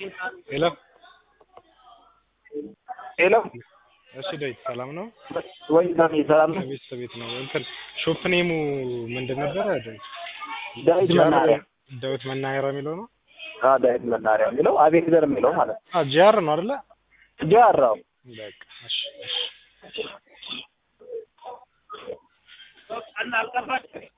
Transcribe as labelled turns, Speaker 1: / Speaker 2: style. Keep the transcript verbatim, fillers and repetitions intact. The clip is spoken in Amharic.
Speaker 1: ሄሎ
Speaker 2: ሄሎ
Speaker 1: እሺ ዳዊት ሰላም ነው
Speaker 2: ወይ ዳኒ ሰላም ነው?
Speaker 1: ቤት ቤት ነው እንትን ሾፕ ኔሙ ምንድን ነበረ ዳዊት?
Speaker 2: ዳዊት መናኸሪያ
Speaker 1: ዳዊት መናኸሪያ የሚለው ነው?
Speaker 2: አዎ ዳዊት መናኸሪያ የሚለው አቤኔዘር የሚለው ማለት ነው።
Speaker 1: አዎ ጂአር ነው አይደለ?
Speaker 2: ጂአር ነው።
Speaker 1: በቃ እሺ እሺ